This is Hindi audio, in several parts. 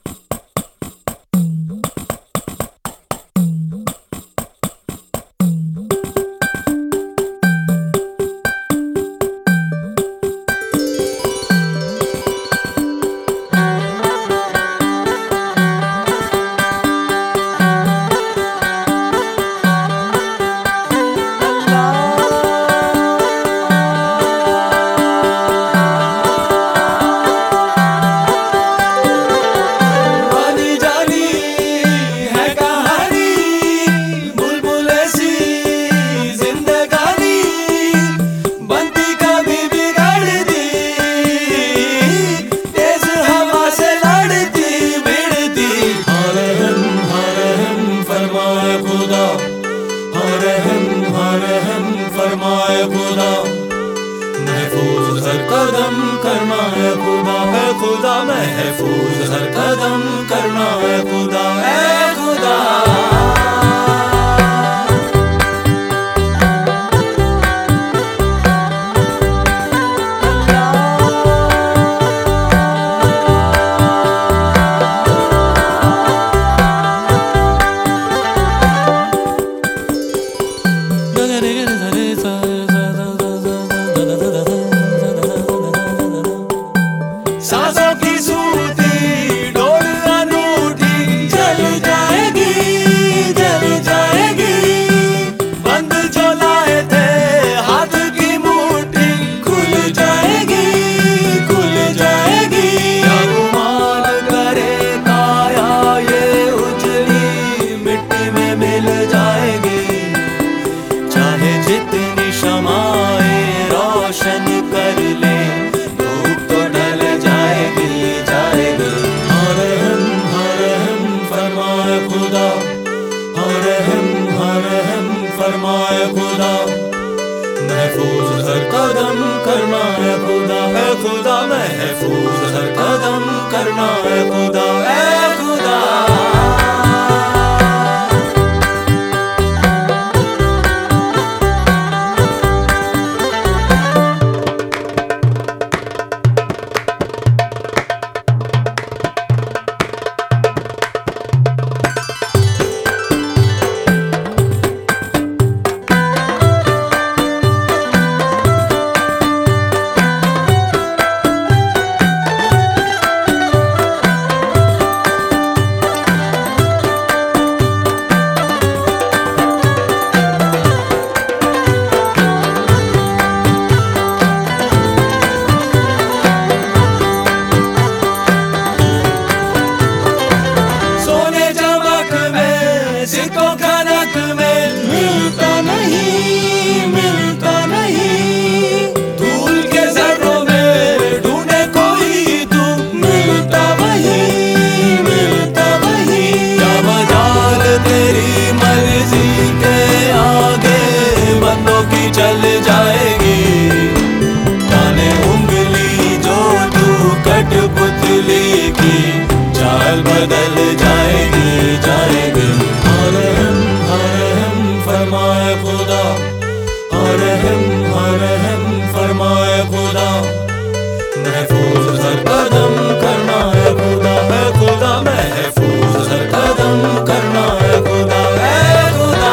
फरमाए खुदा, महफूज हर कदम करना है खुदा, है खुदा महफूज हर कदम करना है खुदा, है खुदा। सांसों की सूती डोल अनूठी जल जाएगी, जल जाएगी। बंद जो लाए थे हाथ की मुट्ठी खुल जाएगी, खुल जाएगी। गुमान करे काया ये उजली मिट्टी में मिल जाएगी, चाहे जितनी शमाएं रोशन कर ले फरमाए खुदा, महफूज हर कदम करना है खुदा, है खुदा महफूज हर कदम करना है खुदा, है खुदा। सिक्कों का नक में मिलता नहीं, मिलता नहीं। धूल के जर्रों में ढूंढे कोई तू मिलता वही, मिलता वही। क्या मजाल तेरी मर्जी के आगे बंदों की चल जाएगी, जाने उंगली जो तू कठपुतली की चाल बदल जाएगी, जाएगी। फरमाए खुदा, फरमाए खुदा, महफूज हर कदम करना है खुदा, है खुदा महफूज हर कदम करना है खुदा, है खुदा।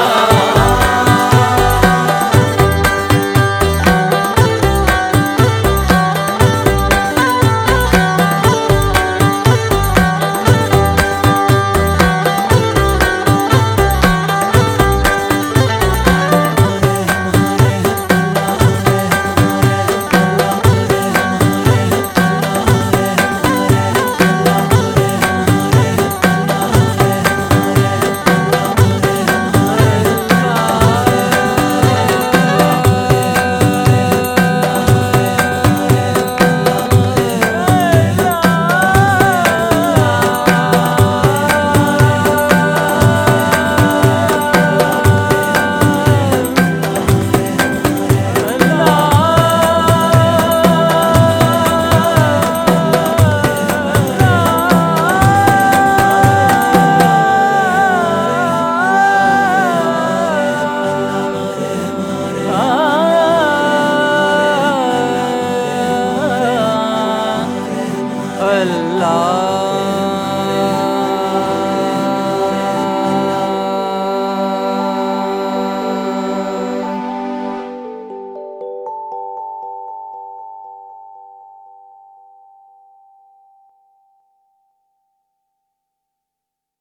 अल्लाह